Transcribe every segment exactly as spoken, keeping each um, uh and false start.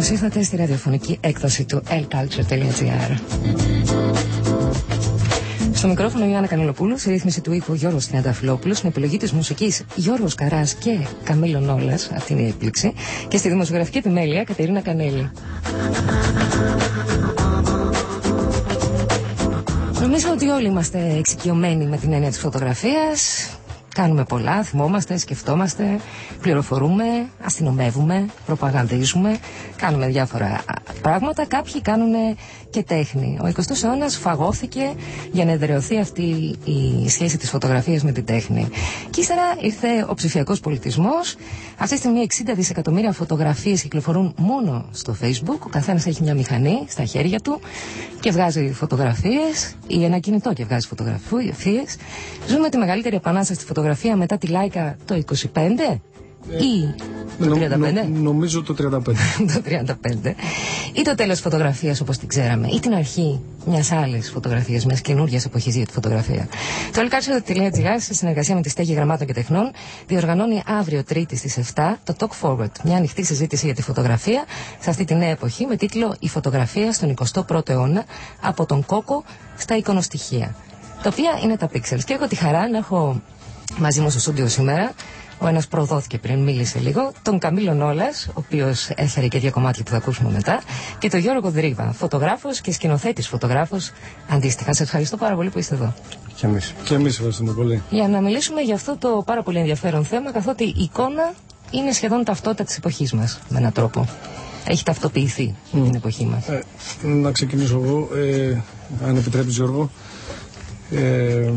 Καλώς ήρθατε στη ραδιοφωνική έκδοση του elculture.gr. Στο μικρόφωνο η Άννα Κανελοπούλου, στη ρύθμιση του ήχου Γιώργος Τριανταφυλόπουλος, στην επιλογή της μουσικής Γιώργος Καράς και Καμίλο Νόλας, αυτή είναι η έκπληξη, και στη δημοσιογραφική επιμέλεια Κατερίνα Κανέλη. Νομίζω ότι όλοι είμαστε εξοικειωμένοι με την έννοια της φωτογραφίας. Κάνουμε πολλά, θυμόμαστε, σκεφτόμαστε, πληροφορούμε, αστυνομεύουμε, προπαγανδίζουμε, κάνουμε διάφορα πράγματα. Κάποιοι κάνουν και τέχνη. Ο εικοστός αιώνας φαγώθηκε για να εδραιωθεί αυτή η σχέση της φωτογραφίας με την τέχνη. Και ύστερα ήρθε ο ψηφιακός πολιτισμός. Αυτή τη στιγμή εξήντα δισεκατομμύρια φωτογραφίες κυκλοφορούν μόνο στο Facebook. Ο καθένας έχει μια μηχανή στα χέρια του και βγάζει φωτογραφίες, ή ένα κινητό και βγάζει φωτογραφίες. Ζούμε τη μεγαλύτερη επανάσταση στη φωτογραφία μετά τη Λάικα το είκοσι πέντε ή το νο, τριάντα πέντε. Νο, νομίζω το τριάντα πέντε. Το τριάντα πέντε. Ή το τέλος φωτογραφίας όπως την ξέραμε, ή την αρχή μιας άλλης φωτογραφίας, μιας καινούργιας εποχής για τη φωτογραφία. Το elculture.gr, σε συνεργασία με τη Στέγη Γραμμάτων και Τεχνών, διοργανώνει αύριο Τρίτη στις επτά το Talk Forward, μια ανοιχτή συζήτηση για τη φωτογραφία σε αυτή τη νέα εποχή με τίτλο «Η φωτογραφία στον εικοστό πρώτο αιώνα, από τον κόκο στα εικονοστοιχεία», τα οποία είναι τα pixels. Και έχω τη χαρά να έχω μαζί μου στο στούντιο σήμερα, ο ένας προδόθηκε πριν, μίλησε λίγο, τον Καμίλο Νόλας, ο οποίος έφερε και δύο κομμάτια που θα ακούσουμε μετά, και τον Γιώργο Δρύβα, φωτογράφος και σκηνοθέτης φωτογράφος αντίστοιχα. Σας ευχαριστώ πάρα πολύ που είστε εδώ. Και εμείς. Και εμείς ευχαριστούμε πολύ. Για να μιλήσουμε για αυτό το πάρα πολύ ενδιαφέρον θέμα, καθότι η εικόνα είναι σχεδόν ταυτότητα της εποχής μας, με έναν τρόπο. Έχει ταυτοποιηθεί mm. την εποχή μας. Ε, να ξεκινήσω εγώ, ε, αν επιτρέπεις Γιώργο. Ε,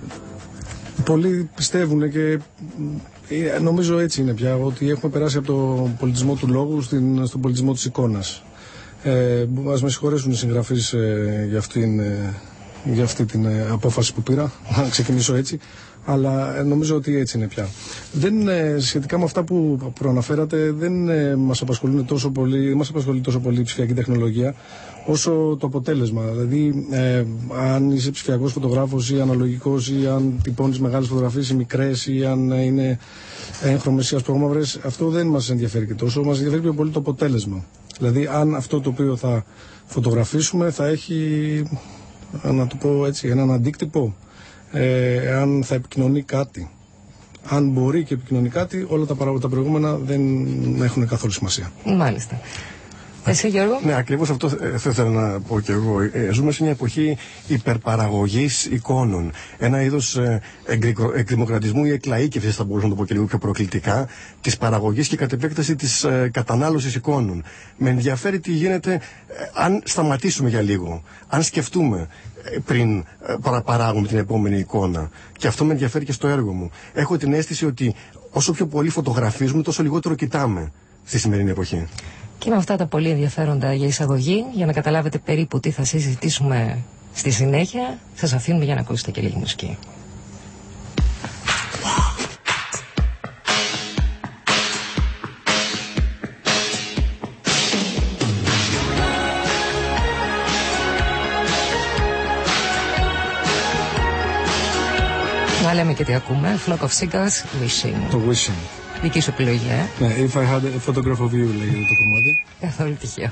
πολλοί πιστεύουν και νομίζω έτσι είναι πια, ότι έχουμε περάσει από τον πολιτισμό του λόγου στην, στον πολιτισμό της εικόνας. Ε, ας με συγχωρέσουν οι συγγραφείς ε, για, αυτήν, ε, για αυτή την ε, απόφαση που πήρα, να ξεκινήσω έτσι, αλλά ε, νομίζω ότι έτσι είναι πια. Δεν, ε, σχετικά με αυτά που προαναφέρατε, δεν ε, μας απασχολούν τόσο πολύ, μας απασχολεί τόσο πολύ η ψηφιακή τεχνολογία, όσο το αποτέλεσμα. Δηλαδή, ε, αν είσαι ψηφιακός φωτογράφος ή αναλογικός, ή αν τυπώνεις μεγάλες φωτογραφίες ή μικρές, ή αν είναι έγχρωμες ή ασπρόμαυρες, αυτό δεν μας ενδιαφέρει και τόσο. Μας ενδιαφέρει πιο πολύ το αποτέλεσμα. Δηλαδή, αν αυτό το οποίο θα φωτογραφίσουμε θα έχει, να το πω έτσι, έναν αντίκτυπο, ε, αν θα επικοινωνεί κάτι. Αν μπορεί και επικοινωνεί κάτι, όλα τα, παρα... τα προηγούμενα δεν έχουν καθόλου σημασία. Μάλιστα. Εσύ, Γιώργο. Ναι, ακριβώς αυτό θα ήθελα να πω και εγώ. Ε, ζούμε σε μια εποχή υπερπαραγωγής εικόνων. Ένα είδος ε, εκδημοκρατισμού ή εκλαΐκευσης, θα μπορούσα να το πω και λίγο πιο προκλητικά, της παραγωγής και κατ' επέκταση της ε, κατανάλωσης εικόνων. Με ενδιαφέρει τι γίνεται ε, αν σταματήσουμε για λίγο, αν σκεφτούμε ε, πριν ε, παραπαράγουμε την επόμενη εικόνα. Και αυτό με ενδιαφέρει και στο έργο μου. Έχω την αίσθηση ότι όσο πιο πολύ φωτογραφίζουμε, τόσο λιγότερο κοιτάμε στη σημερινή εποχή. Και με αυτά τα πολύ ενδιαφέροντα για εισαγωγή, για να καταλάβετε περίπου τι θα συζητήσουμε στη συνέχεια, σας αφήνουμε για να ακούσετε και λίγη μουσική. Να λέμε και τι ακούμε. Flock of Seagulls, Wishing. Το Wishing. Δική σου επιλογή, ε. Ναι, If I had a photograph of you, λέγεται το κομμάτι. Καθόλου τυχαίο.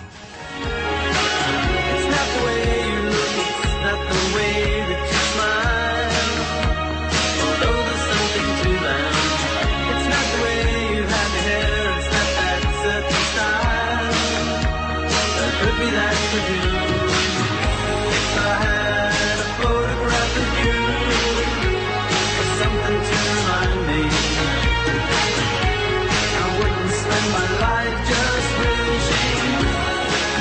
My life just wishing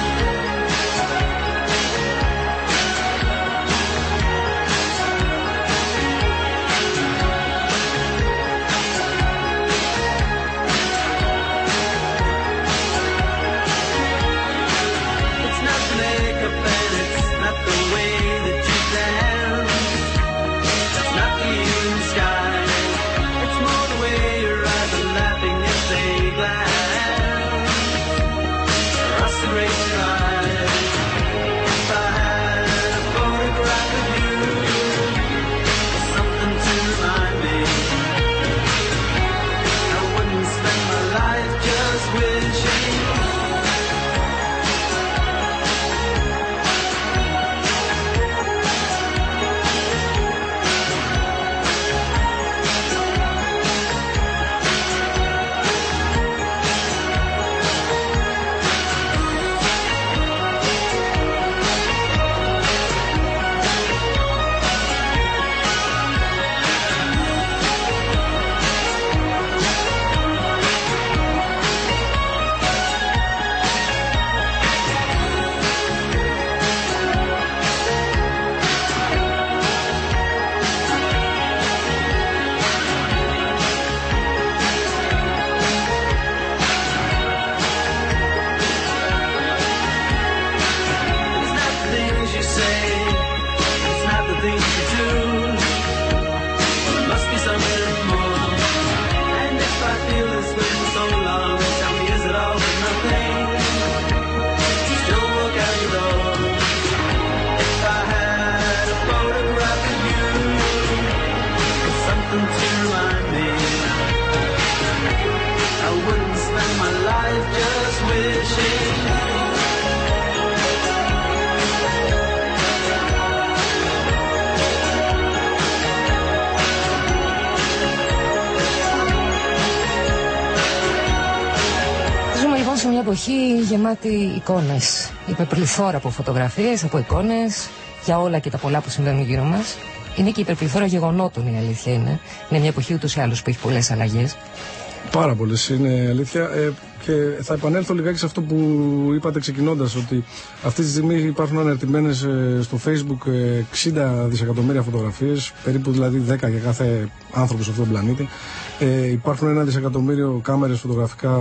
εποχή γεμάτη εικόνες. Υπερπληθώρα από φωτογραφίες, από εικόνες, για όλα και τα πολλά που συμβαίνουν γύρω μας. Είναι και υπερπληθώρα γεγονότων, η αλήθεια είναι. Είναι μια εποχή ούτως ή άλλως που έχει πολλές αλλαγές. Πάρα πολλές, είναι αλήθεια. Ε, και θα επανέλθω λιγάκι σε αυτό που είπατε ξεκινώντας, ότι αυτή τη στιγμή υπάρχουν αναρτημένες ε, στο Facebook ε, εξήντα δισεκατομμύρια φωτογραφίες, περίπου δηλαδή δέκα για κάθε άνθρωπο σε αυτόν τον πλανήτη. Ε, υπάρχουν ένα δισεκατομμύριο κάμερες φωτογραφικά,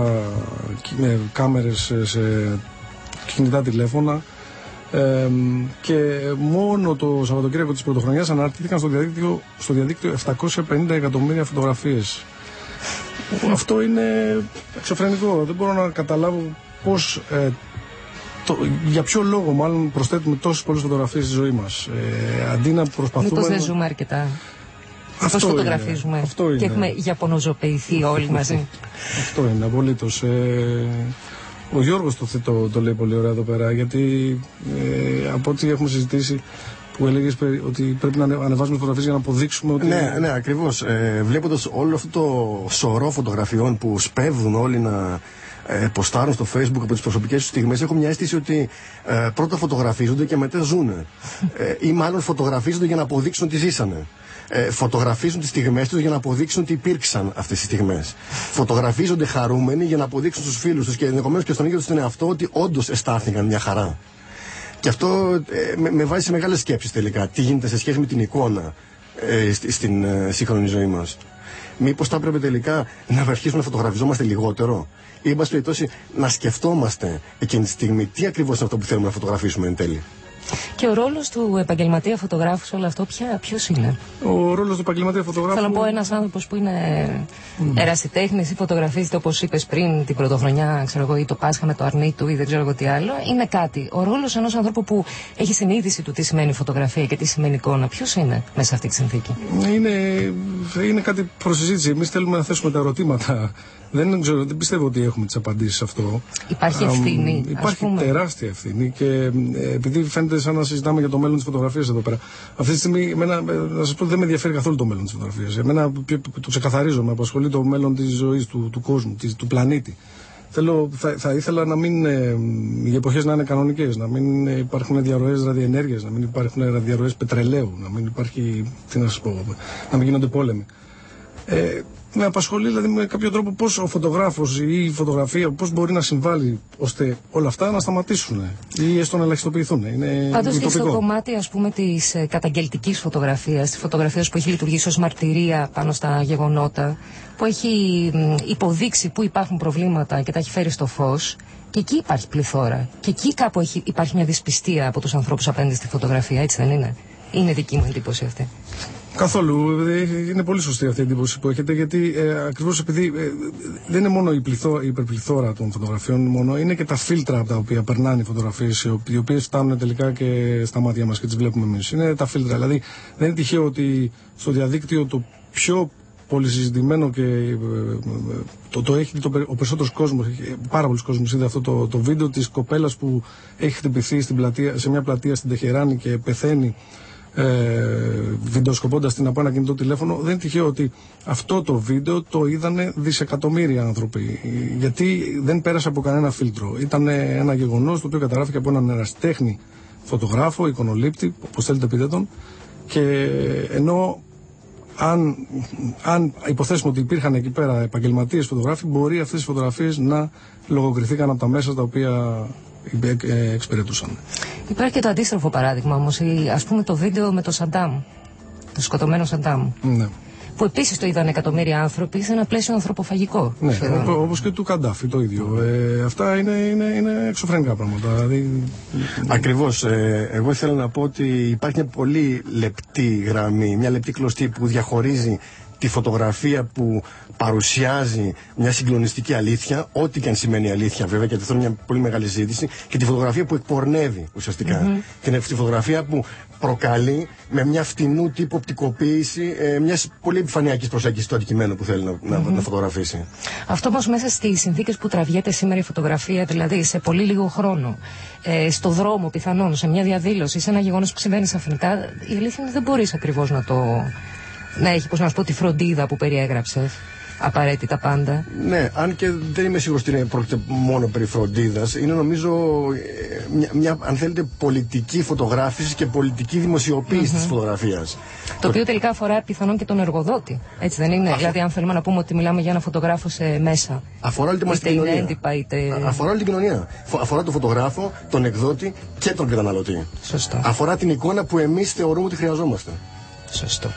ε, κάμερες σε κινητά τηλέφωνα. Ε, και μόνο το Σαββατοκύριακο της Πρωτοχρονιάς αναρτήθηκαν στο διαδίκτυο, στο διαδίκτυο επτακόσια πενήντα εκατομμύρια φωτογραφίες. Αυτό είναι εξωφρενικό. Δεν μπορώ να καταλάβω πώς, ε, το, για ποιο λόγο μάλλον προσθέτουμε τόσες πολλές φωτογραφίες στη ζωή μας. Ε, αντί να προσπαθούμε... Μήπως δεν ζούμε αρκετά. Αυτό πώς φωτογραφίζουμε. Αυτό είναι. Και έχουμε γιαπωνοζωπηθεί όλοι μαζί. Αυτό είναι, απολύτως. Ε, ο Γιώργος το, το, το λέει πολύ ωραία εδώ πέρα, γιατί ε, από ό,τι έχουμε συζητήσει, που έλεγες ότι πρέπει να ανεβάζουμε φωτογραφίες για να αποδείξουμε ότι... Ναι, ναι, ακριβώς. Ε, βλέποντας όλο αυτό το σωρό φωτογραφιών που σπέβδουν όλοι να ε, ποστάρουν στο Facebook από τις προσωπικές τους στιγμές, έχω μια αίσθηση ότι ε, πρώτα φωτογραφίζονται και μετά ζουνε. Ε, ή μάλλον φωτογραφίζονται για να αποδείξουν ότι ζήσανε. Ε, φωτογραφίζουν τις στιγμές τους για να αποδείξουν ότι υπήρξαν αυτές τις στιγμές. Φωτογραφίζονται χαρούμενοι για να αποδείξουν στους φίλους τους και ενδεχομένως και στον ίδιο τους τον εαυτό ότι όντως αισθάνθηκαν μια χαρά. Και αυτό ε, με, με βάζει σε μεγάλες σκέψεις τελικά. Τι γίνεται σε σχέση με την εικόνα ε, στη, στην ε, σύγχρονη ζωή μας. Μήπως θα έπρεπε τελικά να αρχίσουμε να φωτογραφιζόμαστε λιγότερο, ή εν πάση περιπτώσει να σκεφτόμαστε εκείνη τη στιγμή τι ακριβώς είναι αυτό που θέλουμε να φωτογραφίσουμε εν τέλει. Και ο ρόλος του επαγγελματία φωτογράφου σε όλο αυτό ποιος είναι? Ο ρόλος του επαγγελματία φωτογράφου... Θέλω να πω, ένας άνθρωπος που είναι mm. ερασιτέχνης ή φωτογραφίζεται, όπως είπες πριν, την Πρωτοχρονιά, ξέρω εγώ, ή το Πάσχα με το αρνί του ή δεν ξέρω εγώ τι άλλο, είναι κάτι. Ο ρόλος ενός ανθρώπου που έχει συνείδηση του τι σημαίνει φωτογραφία και τι σημαίνει εικόνα, ποιος είναι μέσα σε αυτή τη συνθήκη? Είναι, είναι κάτι προς συζήτηση. Εμείς θέλουμε να θέσουμε τα ερωτήματα. Δεν, ξέρω, δεν πιστεύω ότι έχουμε τις απαντήσεις σε αυτό. Υπάρχει ευθύνη. Um, υπάρχει πούμε. τεράστια ευθύνη και ε, επειδή φαίνεται σαν να συζητάμε για το μέλλον της φωτογραφίας εδώ πέρα. Αυτή τη στιγμή, εμένα, να σας πω, δεν με ενδιαφέρει καθόλου το μέλλον της φωτογραφίας. Εμένα το ξεκαθαρίζω, με απασχολεί το μέλλον της ζωής, του, του κόσμου, της, του πλανήτη. Θέλω, θα, θα ήθελα να μην, ε, οι εποχές να είναι κανονικές, να μην υπάρχουν διαρροές ραδιενέργειας, να μην υπάρχουν διαρροές πετρελαίου, να μην υπάρχει, τι να σας πω, να μην γίνονται πόλεμοι. Ε, με απασχολεί δηλαδή με κάποιο τρόπο πώς ο φωτογράφος ή η φωτογραφία πώς μπορεί να συμβάλλει ώστε όλα αυτά να σταματήσουν ή έστω να ελαχιστοποιηθούν. Είναι πάντως και στο κομμάτι, ας πούμε, της ε, καταγγελτικής φωτογραφίας, της φωτογραφίας που έχει λειτουργήσει ως μαρτυρία πάνω στα γεγονότα, που έχει μ, υποδείξει που υπάρχουν προβλήματα και τα έχει φέρει στο φως, και εκεί υπάρχει πληθώρα. Και εκεί κάπου έχει, υπάρχει μια δυσπιστία από τους ανθρώπους απέναντι στη φωτογραφία, έτσι δεν είναι? Είναι δική μου εντύπωση αυτή. Καθόλου. Είναι πολύ σωστή αυτή η εντύπωση που έχετε, γιατί ε, ακριβώς επειδή ε, δεν είναι μόνο η, πληθώ, η υπερπληθώρα των φωτογραφιών, μόνο, είναι και τα φίλτρα από τα οποία περνάνε οι φωτογραφίες, οι οποίες φτάνουν τελικά και στα μάτια μας και τις βλέπουμε εμείς. Είναι τα φίλτρα. Δηλαδή, δεν είναι τυχαίο ότι στο διαδίκτυο το πιο πολύ συζητημένο και ε, το, το έχει το, ο περισσότερος κόσμος, πάρα πολλοί κόσμος είδε αυτό το, το βίντεο της κοπέλας που έχει χτυπηθεί στην πλατεία, σε μια πλατεία στην Τεχεράνη και πεθαίνει. Ε, βιντεοσκοπώντας την από ένα κινητό τηλέφωνο. Δεν είναι τυχαίο ότι αυτό το βίντεο το είδανε δισεκατομμύρια άνθρωποι, γιατί δεν πέρασε από κανένα φίλτρο. Ήταν ένα γεγονός το οποίο καταγράφηκε από έναν ερασιτέχνη φωτογράφο, εικονολήπτη, όπως θέλετε πείτε τον, και ενώ αν, αν υποθέσουμε ότι υπήρχαν εκεί πέρα επαγγελματίες φωτογράφοι, μπορεί αυτές τις φωτογραφίες να λογοκριθήκαν από τα μέσα τα οποία εξυπηρετούσαν. Υπάρχει και το αντίστροφο παράδειγμα όμως, ας πούμε το βίντεο με το Σαντάμ, το σκοτωμένο Σαντάμ. Ναι. Που επίσης το είδαν εκατομμύρια άνθρωποι σε ένα πλαίσιο ανθρωποφαγικό. Ναι, όπως και του Καντάφη το ίδιο. Ε, αυτά είναι, είναι, είναι εξωφρενικά πράγματα. Δηλαδή... Ακριβώς. Ε, εγώ ήθελα να πω ότι υπάρχει μια πολύ λεπτή γραμμή, μια λεπτή κλωστή που διαχωρίζει τη φωτογραφία που παρουσιάζει μια συγκλονιστική αλήθεια, ό,τι και αν σημαίνει αλήθεια βέβαια, γιατί αυτό είναι μια πολύ μεγάλη ζήτηση, και τη φωτογραφία που εκπορνεύει ουσιαστικά. Mm-hmm. Την τη φωτογραφία που προκαλεί με μια φτηνού τύπου οπτικοποίηση ε, μιας πολύ επιφανειακής προσέγγισης του αντικειμένου που θέλει να, mm-hmm. να, να φωτογραφίσει. Αυτό όμως μέσα στις συνθήκες που τραβιέται σήμερα η φωτογραφία, δηλαδή σε πολύ λίγο χρόνο, ε, στο δρόμο πιθανόν, σε μια διαδήλωση, σε ένα γεγονός που συμβαίνει ξαφνικά, η αλήθεια είναι δεν μπορείς ακριβώς να το. Να έχει, πώς να σου πω, τη φροντίδα που περιέγραψες. απαραίτητα πάντα. Ναι, αν και δεν είμαι σίγουρος ότι πρόκειται μόνο περί φροντίδας. Είναι νομίζω μια, μια αν θέλετε, πολιτική φωτογράφηση και πολιτική δημοσιοποίηση mm-hmm. της φωτογραφίας. Το οποίο τελικά αφορά πιθανόν και τον εργοδότη. Έτσι δεν είναι? Αφ... Δηλαδή, αν θέλουμε να πούμε ότι μιλάμε για ένα φωτογράφο σε μέσα. Αφορά όλη την κοινωνία. Έντυπα, είτε... Αφορά όλη την κοινωνία. Αφορά τον φωτογράφο, τον εκδότη και τον καταναλωτή. Σωστό. Αφορά την εικόνα που εμείς θεωρούμε ότι χρειαζόμαστε. Σωστό.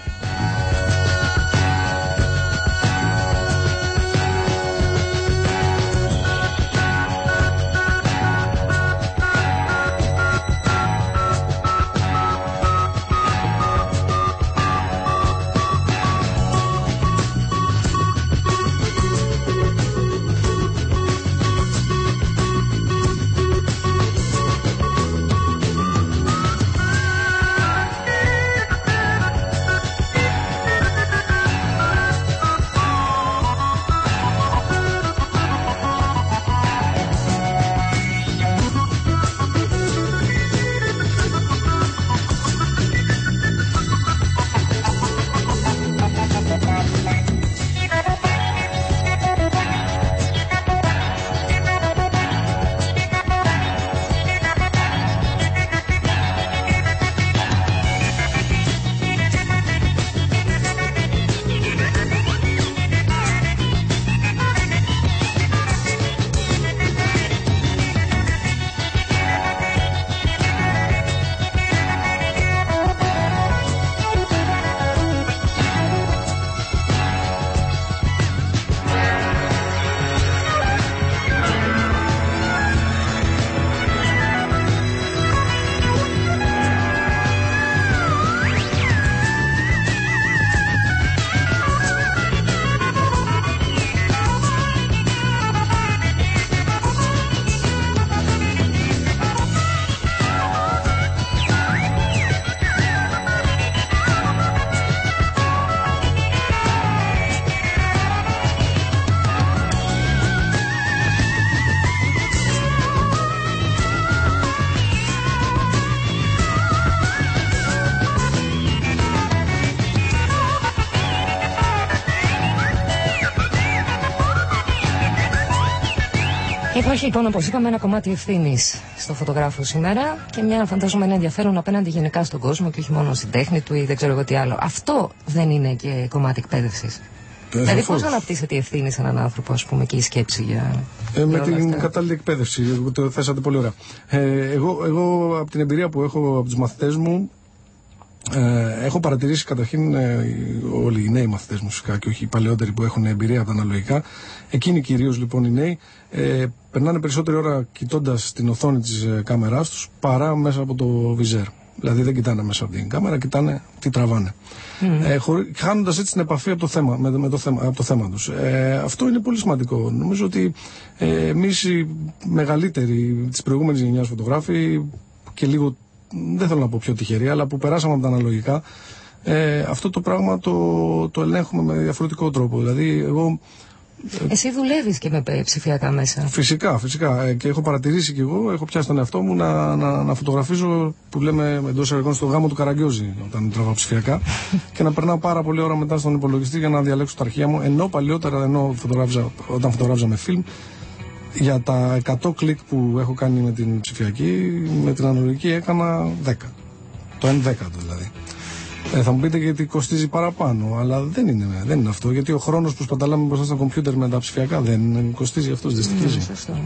Υπάρχει λοιπόν, όπως είπαμε, ένα κομμάτι ευθύνης στο φωτογράφο σήμερα και μια, φαντάζομαι, ένα ενδιαφέρον απέναντι γενικά στον κόσμο και όχι μόνο στην τέχνη του ή δεν ξέρω εγώ τι άλλο. Αυτό δεν είναι και κομμάτι εκπαίδευσης? Δηλαδή, πώς αναπτύσσεται η ευθύνη σε έναν άνθρωπο, ας πούμε, και η σκέψη για. Ε, με την αυτά. Κατάλληλη εκπαίδευση. Το θέσατε πολύ ωραία. Ε, εγώ, εγώ, από την εμπειρία που έχω από τους μαθητές μου, ε, έχω παρατηρήσει καταρχήν ε, όλοι οι νέοι μαθητές μου, φυσικά, και όχι οι παλαιότεροι που έχουν εμπειρία από τα αναλογικά. Εκείνοι κυρίως λοιπόν οι νέοι ε, περνάνε περισσότερη ώρα κοιτώντας την οθόνη της ε, κάμεράς τους παρά μέσα από το βιζέρ. Δηλαδή δεν κοιτάνε μέσα από την κάμερα, κοιτάνε τι τραβάνε. Mm. Ε, χωρί, χάνοντας έτσι την επαφή από το θέμα, με, με το θέμα, από το θέμα τους. Ε, αυτό είναι πολύ σημαντικό. Νομίζω ότι ε, εμείς οι μεγαλύτεροι της προηγούμενης γενιάς φωτογράφοι και λίγο, δεν θέλω να πω πιο τυχεροί, αλλά που περάσαμε από τα αναλογικά, ε, αυτό το πράγμα το, το ελέγχουμε με διαφορετικό τρόπο. Δηλαδή εγώ... Εσύ δουλεύεις και με ψηφιακά μέσα. Φυσικά, φυσικά. Και έχω παρατηρήσει κι εγώ, έχω πιάσει τον εαυτό μου να, να, να φωτογραφίζω, που λέμε εντός εργών, στο γάμο του Καραγκιόζη, όταν τραβάω ψηφιακά, και να περνάω πάρα πολλή ώρα μετά στον υπολογιστή για να διαλέξω τα αρχεία μου. Ενώ παλιότερα, ενώ φωτογράφιζα, όταν φωτογράφιζα με φιλμ, για τα εκατό κλικ που έχω κάνει με την ψηφιακή, με την αναλογική έκανα δέκα. Το ένα δέκατο δηλαδή. Ε, θα μου πείτε γιατί κοστίζει παραπάνω, αλλά δεν είναι, δεν είναι αυτό. Γιατί ο χρόνος που σπαταλάμε μπροστά στα κομπιούτερ με τα ψηφιακά δεν κοστίζει αυτός, δεν στοιχίζει.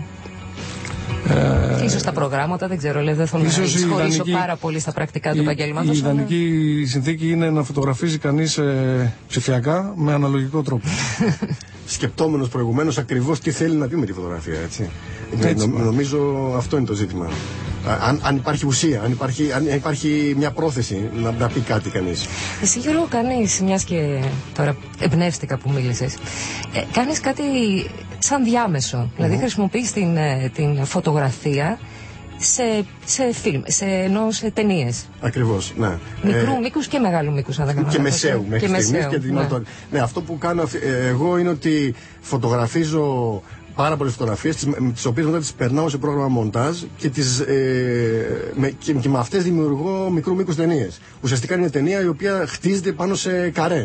Ε, και ίσως τα προγράμματα, δεν ξέρω, λέει, δεν θέλω να σχολήσω πάρα πολύ στα πρακτικά του επαγγέλματος. Η ιδανική αλλά... συνθήκη είναι να φωτογραφίζει κανείς ε, ψηφιακά με αναλογικό τρόπο. Σκεπτόμενος προηγουμένως ακριβώς τι θέλει να πει με τη φωτογραφία, έτσι. έτσι Νο, νομίζω αυτό είναι το ζήτημα. Αν, αν υπάρχει ουσία, αν υπάρχει, αν υπάρχει μια πρόθεση να, να πει κάτι κανείς. Εσύ, Γιώργο, κάνεις, μιας και τώρα εμπνεύστηκα που μίλησες, ε, κάνεις κάτι σαν διάμεσο. Mm-hmm. Δηλαδή χρησιμοποιείς την, την φωτογραφία σε, σε φιλμ, σε, ενώ σε ταινίες. Ακριβώς, ναι. Μικρού ε, μήκους και μεγάλου μήκους, αν δεν κάνω και μεσαίου, μέχρι και στιγμής. Και ναι. ναι, αυτό που κάνω ε, εγώ είναι ότι φωτογραφίζω πάρα πολλές φωτογραφίες, τις, τις οποίες μετά τις περνάω σε πρόγραμμα μοντάζ και, τις, ε, με, και, και με αυτές δημιουργώ μικρού μήκους ταινίες. Ουσιαστικά είναι μια ταινία η οποία χτίζεται πάνω σε καρέ.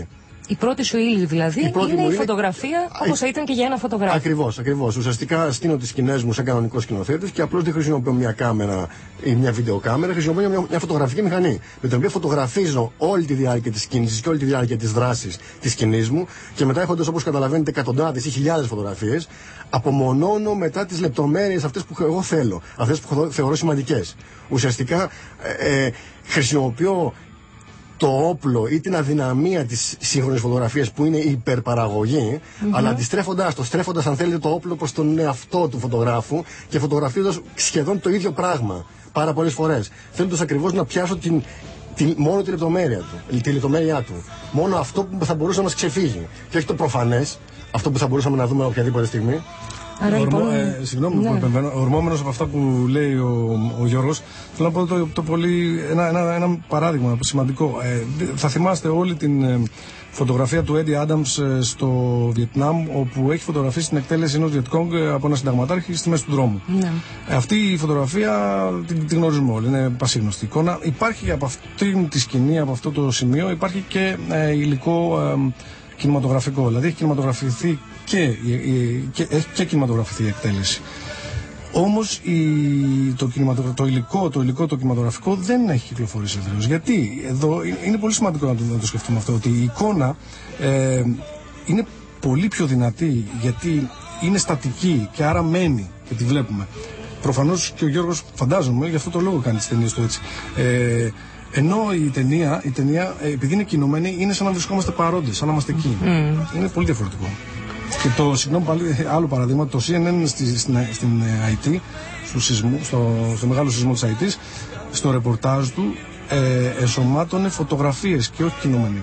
Η πρώτη σου ύλη δηλαδή η είναι η είναι... φωτογραφία, όπως θα ήταν και για ένα φωτογράφο. Ακριβώς, ακριβώς. Ουσιαστικά στείνω τις σκηνές μου σαν κανονικός σκηνοθέτης και απλώς δεν χρησιμοποιώ μια κάμερα ή μια βιντεοκάμερα, χρησιμοποιώ μια, μια φωτογραφική μηχανή. Με την οποία φωτογραφίζω όλη τη διάρκεια της κίνησης και όλη τη διάρκεια της δράσης της σκηνής μου και μετά, έχοντας όπως καταλαβαίνετε εκατοντάδες ή χιλιάδες φωτογραφίες, απομονώνω μετά τις λεπτομέρειες αυτές που εγώ θέλω, αυτές που θεωρώ σημαντικές. Ουσιαστικά ε, ε, χρησιμοποιώ το όπλο ή την αδυναμία της σύγχρονης φωτογραφίας που είναι η υπερπαραγωγή, mm-hmm. αλλά αντιστρέφοντας το, στρέφοντας αν θέλετε το όπλο προς τον εαυτό του φωτογράφου και φωτογραφίζοντας σχεδόν το ίδιο πράγμα πάρα πολλές φορές. Θέλοντας ακριβώς να πιάσω την, την, μόνο τη λεπτομέρεια του, τη λεπτομέρειά του. Μόνο αυτό που θα μπορούσε να μας ξεφύγει. Και όχι το προφανές, αυτό που θα μπορούσαμε να δούμε οποιαδήποτε στιγμή. Άρα, λοιπόν, ε, συγγνώμη ναι. που επεμβαίνω, ορμόμενος από αυτά που λέει ο, ο Γιώργος, θέλω να πω το, το πολύ, ένα, ένα, ένα παράδειγμα σημαντικό. Ε, θα θυμάστε όλη την ε, φωτογραφία του Έντι Άνταμς ε, στο Βιετνάμ, όπου έχει φωτογραφίσει την εκτέλεση ενός Βιετκόγκ ε, από ένα συνταγματάρχη στη μέση του δρόμου. Ναι. Ε, αυτή η φωτογραφία την, την γνωρίζουμε όλοι, είναι πασίγνωστη εικόνα. Υπάρχει από αυτή τη σκηνή, από αυτό το σημείο, υπάρχει και ε, υλικό ε, κινηματογραφικό. Δηλαδή έχει κινηματογραφηθεί και, και, έχει και κινηματογραφηθεί η εκτέλεση. Όμως η, το, το, υλικό, το υλικό, το κινηματογραφικό δεν έχει κυκλοφορήσει ευρέως. Γιατί εδώ είναι πολύ σημαντικό να το, να το σκεφτούμε αυτό, ότι η εικόνα ε, είναι πολύ πιο δυνατή, γιατί είναι στατική και άρα μένει και τη βλέπουμε. Προφανώς και ο Γιώργος, φαντάζομαι, γι' αυτό το λόγο κάνει τις ταινίες του έτσι. Ε, Ενώ η ταινία, η ταινία, επειδή είναι κινούμενη, είναι σαν να βρισκόμαστε παρόντες, σαν να είμαστε εκεί. Mm. Είναι πολύ διαφορετικό. Και το, συγγνώμη πάλι, άλλο παραδείγμα, το σι εν εν στη, στην, στην άι τι, στο, σεισμού, στο, στο μεγάλο σεισμό της άι τι, στο ρεπορτάζ του, ε, ενσωμάτωνε φωτογραφίες και όχι κινούμενη.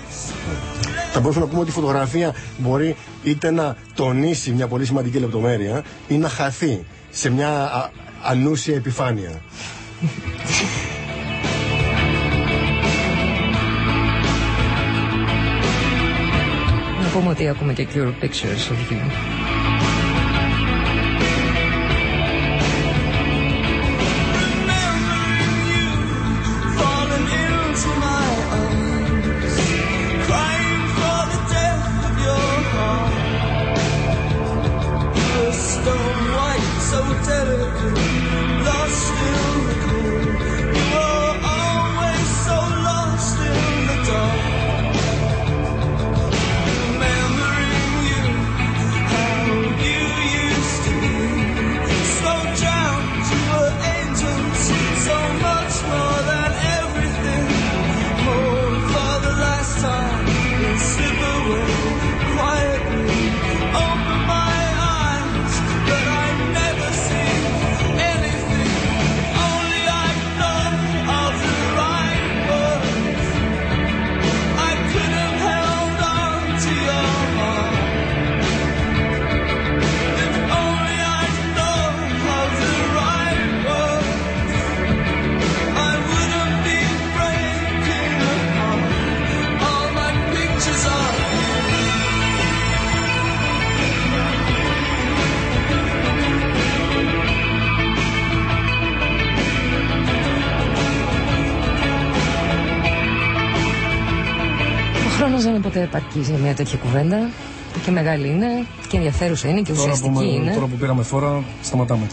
Θα μπορούσαμε να πούμε ότι η φωτογραφία μπορεί είτε να τονίσει μια πολύ σημαντική λεπτομέρεια ή να χαθεί σε μια α, ανούσια επιφάνεια. Να πούμε ότι ακούμε και Cure Pictures of You. Δεν είναι ποτέ επαρκή για μια τέτοια κουβέντα, που και μεγάλη είναι και ενδιαφέρουσα είναι και ουσιαστική τώρα που, είναι. Τώρα που πήραμε φόρα, σταματάμε.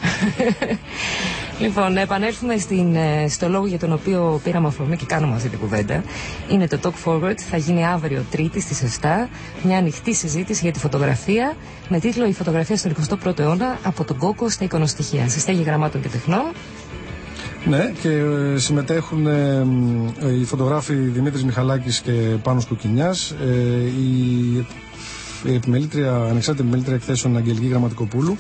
Λοιπόν, να επανέλθουμε στην, στο λόγο για τον οποίο πήραμε αφορμή και κάνουμε αυτή την κουβέντα. Είναι το Talk Forward, θα γίνει αύριο Τρίτη στις επτά, μια ανοιχτή συζήτηση για τη φωτογραφία με τίτλο «Η φωτογραφία στον εικοστό πρώτο αιώνα, από τον κόκο στα εικονοστοιχεία», σε στέγη γραμμάτων και τεχνών. Ναι, και ε, συμμετέχουν ε, ε, οι φωτογράφοι Δημήτρης Μιχαλάκης και Πάνος Κουκκινιάς, ε, η, η επιμελήτρια, ανεξάρτητη επιμελήτρια εκθέσεων Αγγελική Γραμματικοπούλου,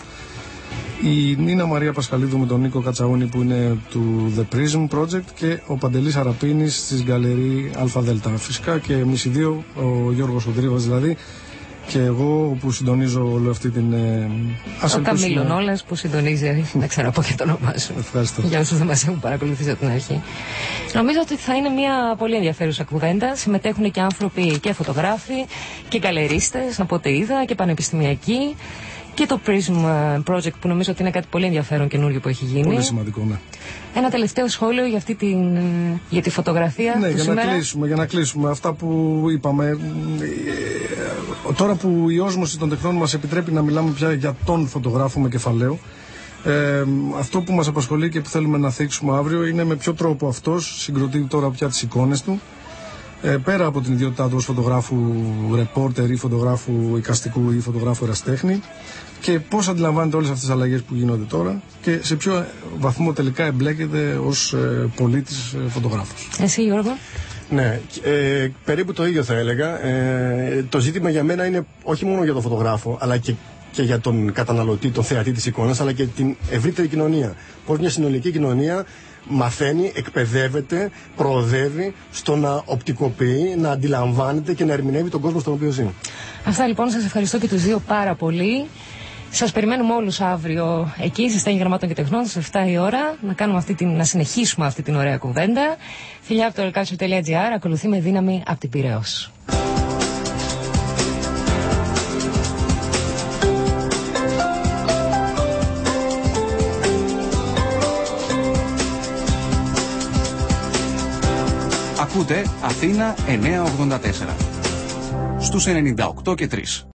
η Νίνα Μαρία Πασχαλίδου με τον Νίκο Κατσαούνη που είναι του The Prism Project και ο Παντελής Αραπίνης της Γκαλερί ΑΔ. Φυσικά και εμείς οι δύο, ο Γιώργος Οδρίβας δηλαδή, και εγώ που συντονίζω όλη αυτή την. Ε, ο Καμίλων Όλας που συντονίζει, να ξαναπώ και το όνομά σου. Ευχαριστώ. Για όσους δεν μας έχουν παρακολουθήσει από την αρχή. Νομίζω ότι θα είναι μια πολύ ενδιαφέρουσα κουβέντα. Συμμετέχουν και άνθρωποι και φωτογράφοι και γκαλερίστες, από ό,τι είδα, και πανεπιστημιακοί. και το Prism Project, που νομίζω ότι είναι κάτι πολύ ενδιαφέρον καινούργιο που έχει γίνει. Πολύ σημαντικό, ναι. Ένα τελευταίο σχόλιο για, αυτή την, για τη φωτογραφία. Ναι, του για σήμερα. να κλείσουμε, για να κλείσουμε αυτά που είπαμε. Τώρα που η όσμωση των τεχνών μας επιτρέπει να μιλάμε πια για τον φωτογράφο με κεφαλαίο, ε, αυτό που μας απασχολεί και που θέλουμε να θίξουμε αύριο είναι με ποιο τρόπο αυτός συγκροτεί τώρα πια τις εικόνες του, ε, πέρα από την ιδιότητά του ως φωτογράφου ρεπόρτερ ή φωτογράφου εικαστικού ή φωτογράφου ερασιτέχνη, και πώς αντιλαμβάνεται όλες αυτές τις αλλαγές που γίνονται τώρα και σε ποιο βαθμό τελικά εμπλέκεται ως ε, πολίτης ε, φωτογράφος. Εσύ, Γιώργο? Ναι, ε, περίπου το ίδιο θα έλεγα. Ε, το ζήτημα για μένα είναι όχι μόνο για τον φωτογράφο, αλλά και, και για τον καταναλωτή, τον θεατή της εικόνας, αλλά και την ευρύτερη κοινωνία. Πώς μια συνολική κοινωνία μαθαίνει, εκπαιδεύεται, προοδεύει στο να οπτικοποιεί, να αντιλαμβάνεται και να ερμηνεύει τον κόσμο στον οποίο ζει. Αυτά λοιπόν, σας ευχαριστώ και τους δύο πάρα πολύ. Σας περιμένουμε όλους αύριο εκεί, στη Στέγη Γραμμάτων και Τεχνών, στις εφτά η ώρα, να, κάνουμε αυτή την, να συνεχίσουμε αυτή την ωραία κουβέντα. Φιλιά από το ελκάτσιο τελεία τζι άρ, ακολουθεί με δύναμη από την Πειραιώς. Ακούτε Αθήνα εννιακόσια ογδόντα τέσσερα στους ενενήντα οκτώ και τρία.